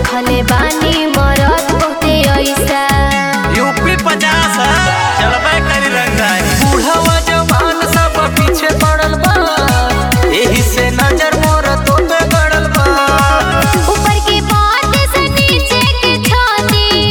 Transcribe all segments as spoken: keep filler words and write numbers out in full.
देखले बानी मरद बहुते ऐसा। यूपी पचास चलबे करी रंगदारी। बूढ़वा जवान सब पीछे पड़ल बा, एही से नजर मोर तो पे गड़ल बा। ऊपर की बात से नीचे के छाती,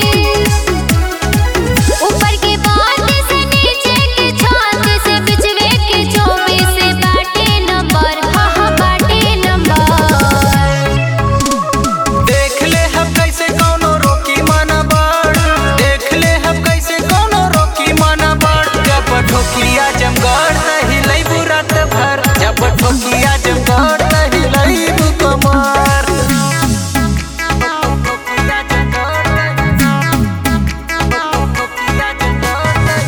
ऊपर की बात से नीचे के छाती से बिचवे के चौबीस बाटे नंबर, हाँ हाँ बाटे नंबर। देख ले हम कैसे कौनो रोकी माना बाड़, देख ले हम कैसे कौनो रोकी माना बाड़। जब ठोकिया जमगढ़ नहीं लई बुरात भर, जब ठोकिया जमगढ़ नहीं लई बु कमर। ठोकिया जमगढ़ ठोकिया जमगढ़।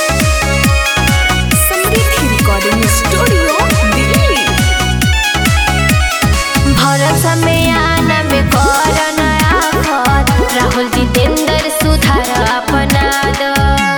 Samriddhi recording studio Delhi. भरोसा में आना में कर नया घर, राहुल जितेंद्र सुधार अपना दो।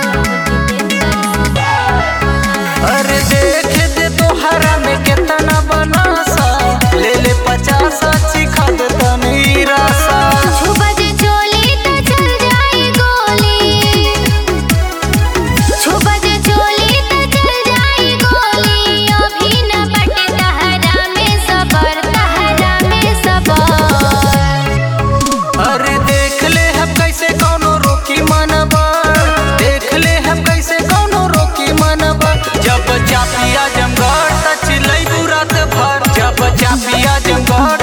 अरे देख दे तोहरा में कितना बनासा, ले ले पचास चिखा दे तनी रासा। छू बजे चोली तो चल जाए गोली, छू बजे चोली तो चल जाए गोली। अभी न बटे तहरा में सबर, तहरा में सबर। अरे देख ले हम कैसे कौनो रोकी मनबा, देख ले हम कैसे कौनो रोकी मनबा। जब चापिया जमगढ़ त चिल्लई बुरात भर, जब चापिया जमगढ़